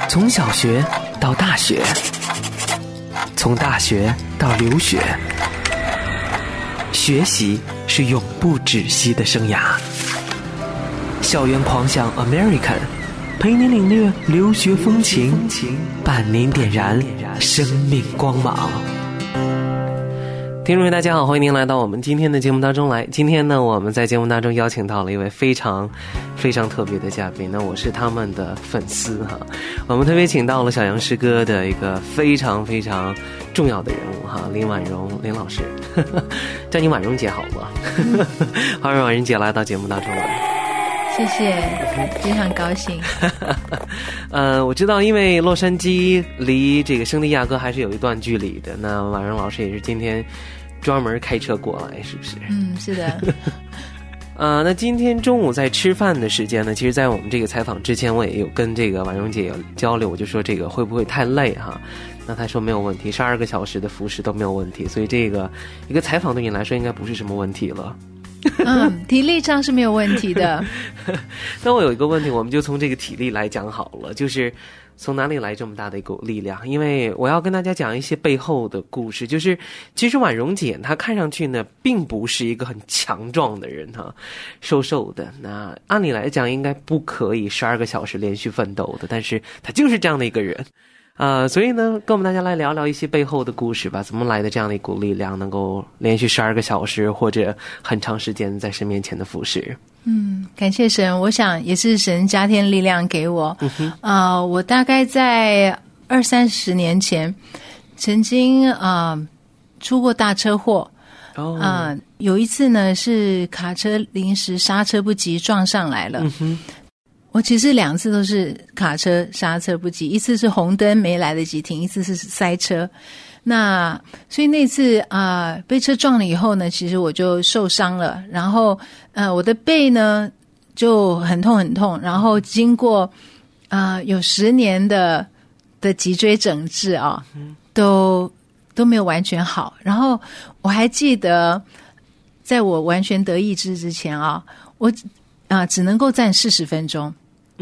从小学到大学，从大学到留学，学习是永不止息的生涯。校园狂想 American， 陪您领略留学风情，伴您点燃生命光芒。听众朋友大家好，欢迎您来到我们今天的节目当中来。今天呢，我们在节目当中邀请到了一位非常特别的嘉宾，那我是他们的粉丝哈。我们特别请到了小杨师哥的一个非常重要的人物哈，林婉容林老师，叫你婉容姐好吗？欢迎婉容姐来到节目当中来。 谢谢，非常高兴。 我知道，因为洛杉矶离这个圣地亚哥还是有一段距离的。那婉容老师也是今天专门开车过来，是不是？ 嗯，是的。 那今天中午在吃饭的时间呢，其实在我们这个采访之前，我也有跟这个婉容姐有交流，我就说这个会不会太累哈？那她说没有问题，12个小时的服侍都没有问题，所以这个一个采访对你来说应该不是什么问题了。 体力上是没有问题的。 那我有一个问题，我们就从这个体力来讲好了，就是从哪里来这么大的一股力量？因为我要跟大家讲一些背后的故事，就是其实婉容姐她看上去呢并不是一个很强壮的人哈，瘦瘦的，那按理来讲应该不可以12个小时连续奋斗的，但是她就是这样的一个人。所以呢，跟我们大家来聊聊一些背后的故事吧，怎么来的这样的一股力量，能够连续12个小时或者很长时间在神面前的服侍。 感谢神，我想也是神加添力量给我。我大概在20-30年前曾经出过大车祸。有一次呢是卡车临时刹车不及撞上来了。我其实2次都是卡车刹车不及，一次是红灯没来得及停，一次是塞车。那所以那次被车撞了以后呢，其实我就受伤了，然后我的背呢就很痛，然后经过有10年的脊椎整治都没有完全好。然后我还记得在我完全得医治之前我只能够站40分钟。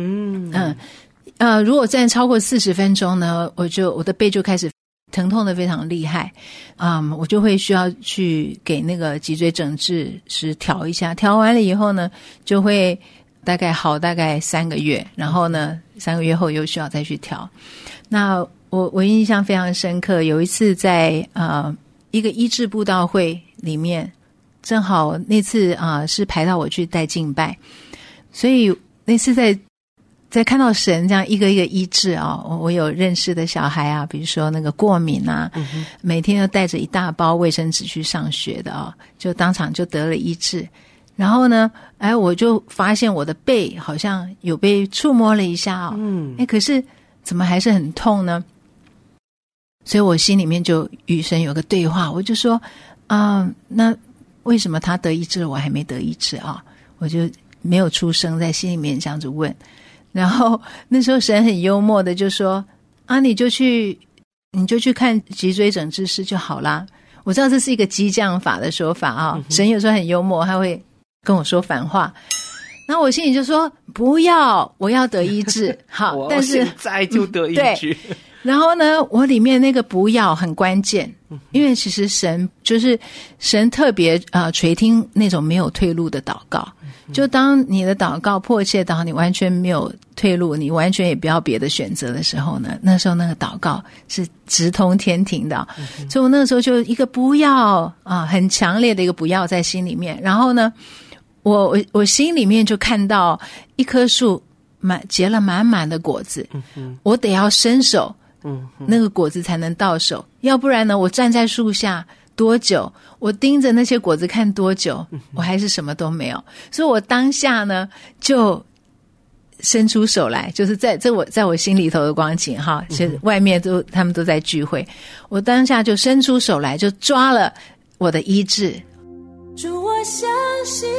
如果站超过40分钟呢，我的背就开始疼痛的非常厉害。我就会需要去给那个脊椎整治师调一下，调完了以后呢就会大概3个月，然后呢3个月后又需要再去调。那我印象非常深刻，有一次在一个医治布道会里面，正好那次是排到我去带敬拜，所以那次在看到神这样一个一个医治我有认识的小孩比如说那个过敏每天要带着一大包卫生纸去上学的就当场就得了医治。然后呢我就发现我的背好像有被触摸了一下可是怎么还是很痛呢？所以我心里面就与神有个对话，我就说那为什么他得医治我还没得医治我就没有出声，在心里面这样子问。然后那时候神很幽默的就说你就去看脊椎整治师就好啦。我知道这是一个激将法的说法神有时候很幽默，他会跟我说反话。那我心里就说不要，我要得医治好，但是现在就得医治。 然后呢我里面那个不要很关键，因为其实神特别垂听那种没有退路的祷告。就当你的祷告迫切到你完全没有退路，你完全也不要别的选择的时候呢，那时候那个祷告是直通天庭的。所以我那个时候就一个不要很强烈的一个不要在心里面。然后呢我心里面就看到一棵树结了满满的果子，我得要伸手那个果子才能到手，要不然呢我站在树下多久，我盯着那些果子看多久，我还是什么都没有。所以我当下呢就伸出手来，就是在我心里头的光景其实外面他们都在聚会，我当下就伸出手来，就抓了我的医治。 主我相信，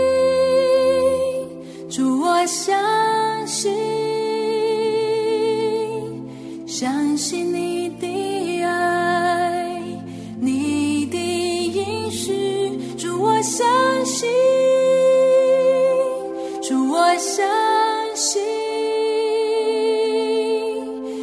主我相信，相信你的爱，你的应许。主我相信，主我相信，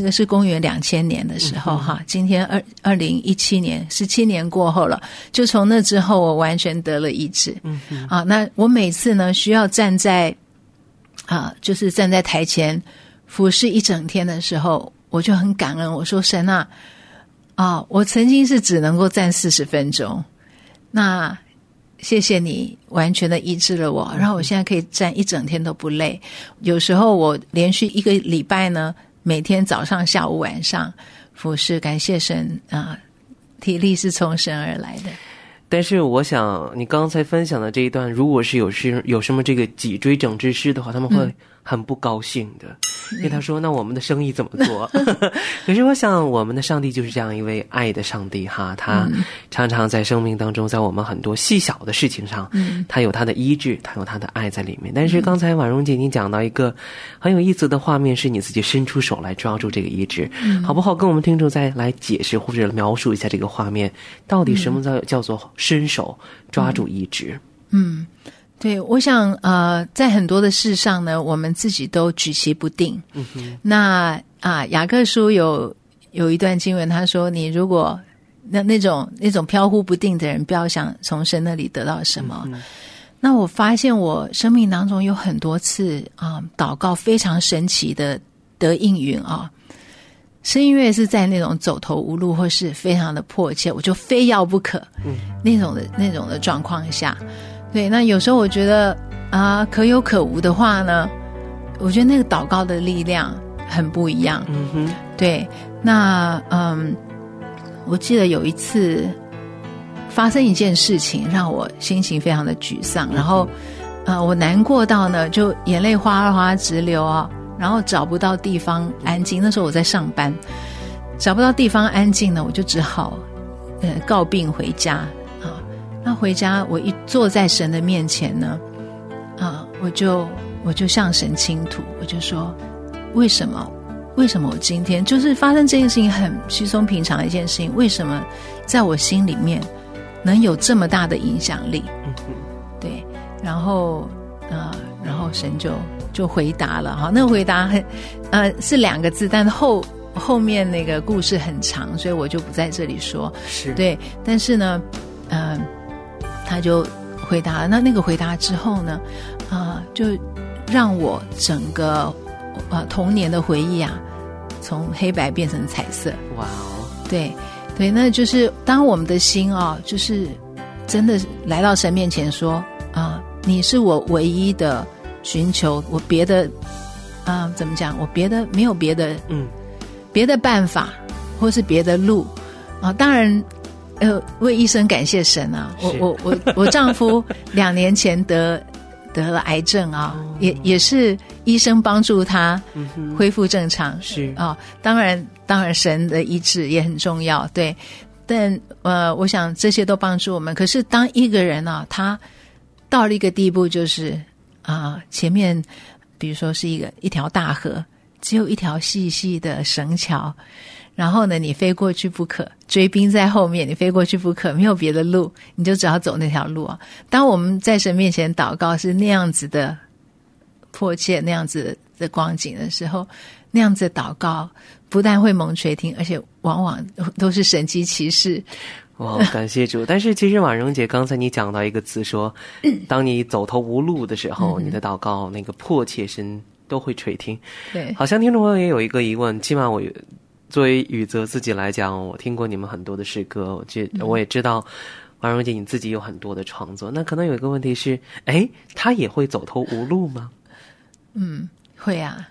个是公元2000年的时候哈，今天2017年，17年过后了，就从那之后我完全得了医治。那我每次呢需要站在就是站在台前服侍一整天的时候，我就很感恩，我说神啊，我曾经是只能够站40分钟，那谢谢你完全的医治了我，然后我现在可以站一整天都不累。有时候我连续1个礼拜呢，每天早上下午晚上服侍，感谢神体力是从神而来的。 但是我想你刚才分享的这一段，如果是有什么这个脊椎整治师的话，他们会很不高兴的，因为他说那我们的生意怎么做？可是我想我们的上帝就是这样一位爱的上帝哈，他常常在生命当中，在我们很多细小的事情上，他有他的医治，他有他的爱在里面。但是刚才婉容姐你讲到一个很有意思的画面，是你自己伸出手来抓住这个医治，好不好跟我们听众再来解释或者描述一下这个画面，到底什么叫做伸手抓住医治？ 对，我想在很多的事上呢，我们自己都举棋不定。那雅各书有一段经文，他说你如果那种飘忽不定的人，不要想从神那里得到什么。那我发现我生命当中有很多次祷告非常神奇的得应允是因为是在那种走投无路或是非常的迫切，我就非要不可那种的状况下。对，那有时候我觉得可有可无的话呢，我觉得那个祷告的力量很不一样。对，那我记得有一次发生一件事情让我心情非常的沮丧，然后我难过到呢就眼泪哗哗直流然后找不到地方安静。那时候我在上班，找不到地方安静呢，我就只好告病回家。那回家我一坐在神的面前呢我就向神倾吐，我就说为什么我今天就是发生这件事情很稀松平常的一件事情，为什么在我心里面能有这么大的影响力？对，然后神就回答了那个回答是2个字，但后面那个故事很长，所以我就不在这里说。是对，但是呢他就回答了，那个回答之后呢就让我整个童年的回忆从黑白变成彩色。哇哦！对，那就是当我们的心就是真的来到神面前说你是我唯一的寻求，我别的怎么讲，我别的没有别的别的办法或是别的路当然为医生感谢神我丈夫2年前得了癌症也是医生帮助他恢复正常。是当然神的医治也很重要。对，但我想这些都帮助我们。可是当一个人他到了一个地步，就是前面比如说是一条大河，只有一条细细的绳桥，然后呢你非过去不可，追兵在后面，你非过去不可，没有别的路，你就只好走那条路当我们在神面前祷告是那样子的迫切，那样子的光景的时候，那样子的祷告不但会蒙垂听，而且往往都是神迹奇事。 哇，感谢主。但是其实婉容姐刚才你讲到一个词说当你走投无路的时候你的祷告那个迫切神都会垂听。对，好像听众朋友也有一个疑问，起码我作为宇泽自己来讲，我听过你们很多的诗歌，我也知道婉容姐你自己有很多的创作，那可能有一个问题是他也会走投无路吗？ 会啊。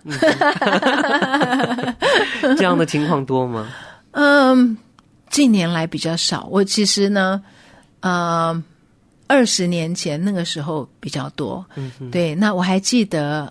这样的情况多吗？ 近年来比较少。我其实呢20年前那个时候比较多。对，那我还记得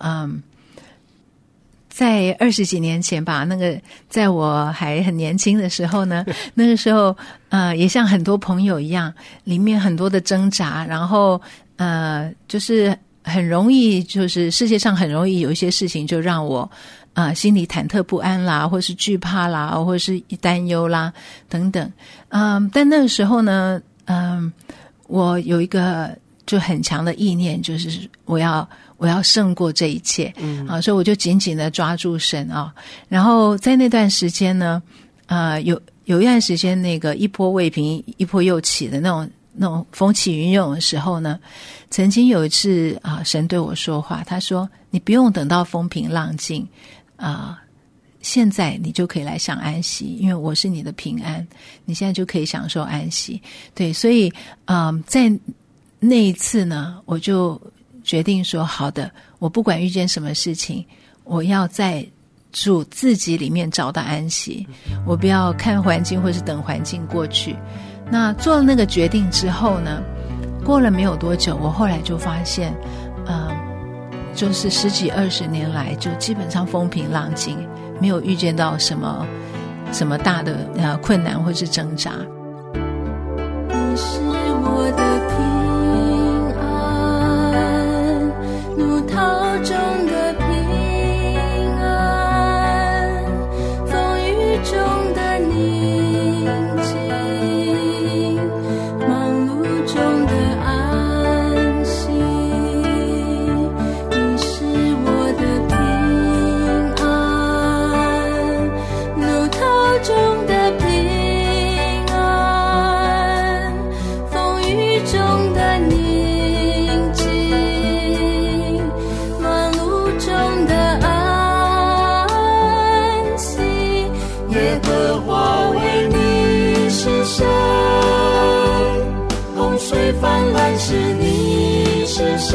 在20几年前吧，那个在我还很年轻的时候呢，那个时候也像很多朋友一样，里面很多的挣扎，然后就是很容易，就是世界上很容易有一些事情就让我心里忐忑不安啦，或是惧怕啦，或是担忧啦等等。但那个时候呢我有一个就很强的意念，就是我要胜过这一切，所以我就紧紧的抓住神啊。然后在那段时间呢，有一段时间那个一波未平一波又起的那种风起云涌的时候呢，曾经有一次神对我说话，他说你不用等到风平浪静现在你就可以来享安息，因为我是你的平安，你现在就可以享受安息。对，所以在那一次呢，我就决定说好的，我不管遇见什么事情，我要在主自己里面找到安息，我不要看环境或是等环境过去。那做了那个决定之后呢，过了没有多久，我后来就发现就是10几20年来就基本上风平浪静，没有遇见到什么大的困难或是挣扎。 你是我的平安，怒涛中的平安，风雨中的宁静，忙碌中的安息。你是我的平安，怒涛中的平安，风雨中的宁静，忙碌中的安息。耶和华为你是神，洪水泛滥时你是神，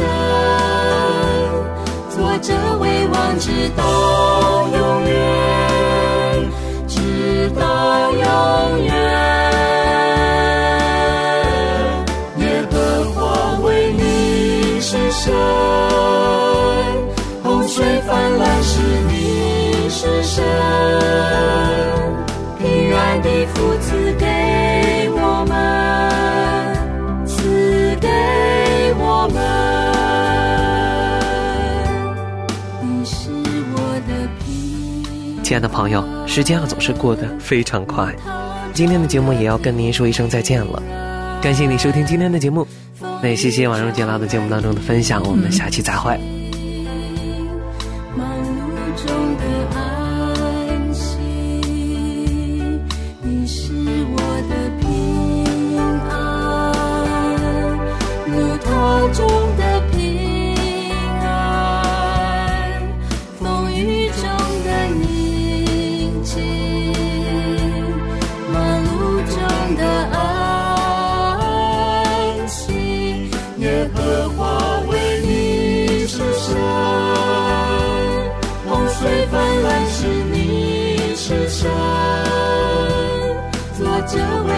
作者为王直到永远，直到永远。耶和华为你是神，洪水泛滥时你是神，平安的福赐给我们，赐给我们。你是我的平亲爱的朋友，时间总是过得非常快，今天的节目也要跟您说一声再见了。感谢你收听今天的节目，那也谢谢婉容姐来到节目当中的分享，我们下期再会。 忙碌中的安息，你是我的平安，怒涛中的平安，风雨中的宁静，忙碌中的安息。耶和华为你是神，洪水泛滥时你是神，作者为